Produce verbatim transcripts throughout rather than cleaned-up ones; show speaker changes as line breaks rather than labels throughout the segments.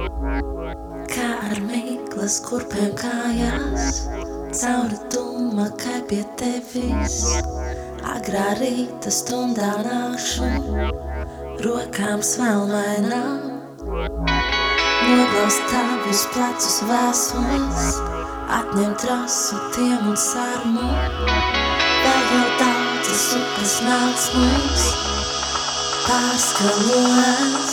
Kā ar mīklas kurpēm kājās, cauri tumākai pie tevis. Agrā rīta stundā nākšu, rokām svelmainām, noglaust tavus plecus vēsos, atņemt rasu tiem un sarmu. Vēl jau daudzas upes nāc mums pārskalos.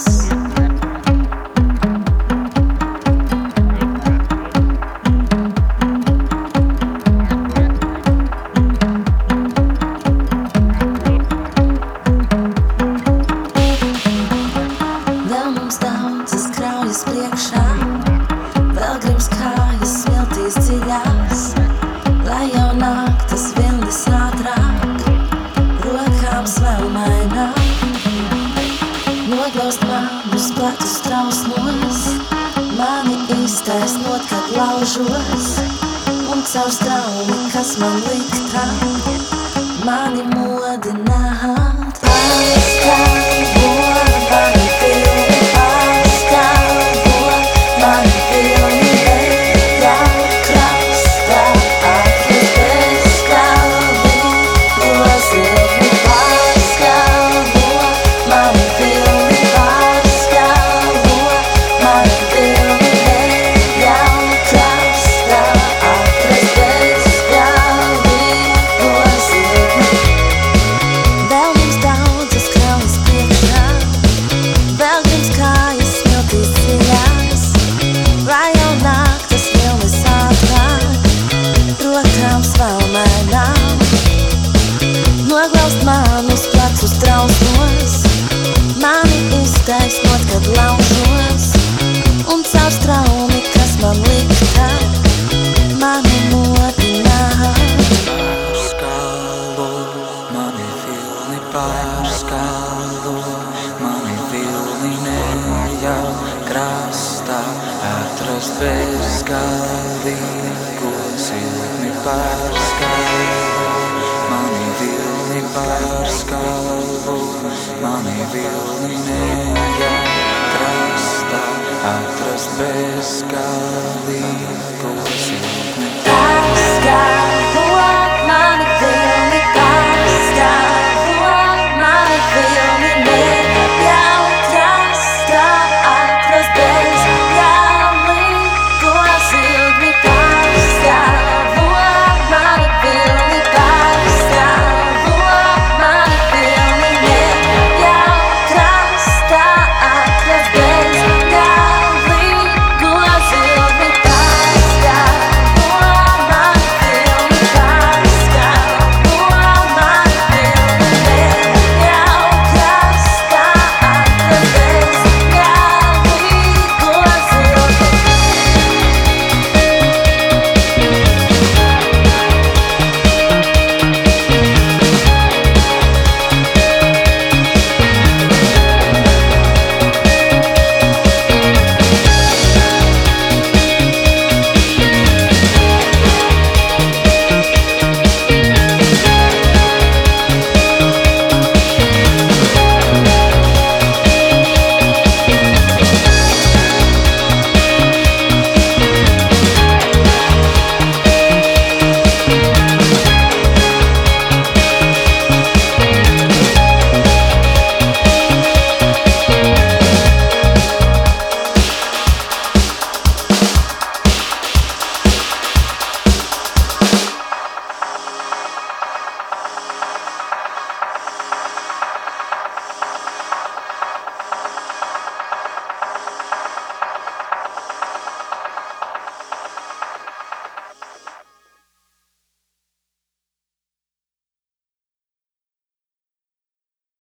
Priekšā, vēl grims kājas smiltīs dziļās, lai jau naktas vilnis ātrāk, rokām svelmainām, noglaust manus plecus trausmos, mani iztaisnot, kad laužos, un caur straumi, kas man liktā, mani modināt. Pārskalvo, mani pilni pārskalvo, mani pilni vēl krastā, atrast bezgalīgos lietni pārskalvo, mani pilni pārskalvo, mani pilni vēl krastā, atrast bezgalīgos lietni. Vēl mums daudzas kraujas priekšā, vēl grims kājas smiltīs dziļās, lai jau naktas vilnis ātrāk, rokām svelmainām, noglaust manus plecus trausmos, mani iztaisnot, kad laužos, un caur straumi, kas man liktā, mani modināt.
Pārskalo, mani vilni pārskalo, mani vilni neļauj krastā atrast bezgalīgo siltni pārskalo, mani vilni pārskalo, mani vilni neļauj krastā atrast bezgalīgo siltni.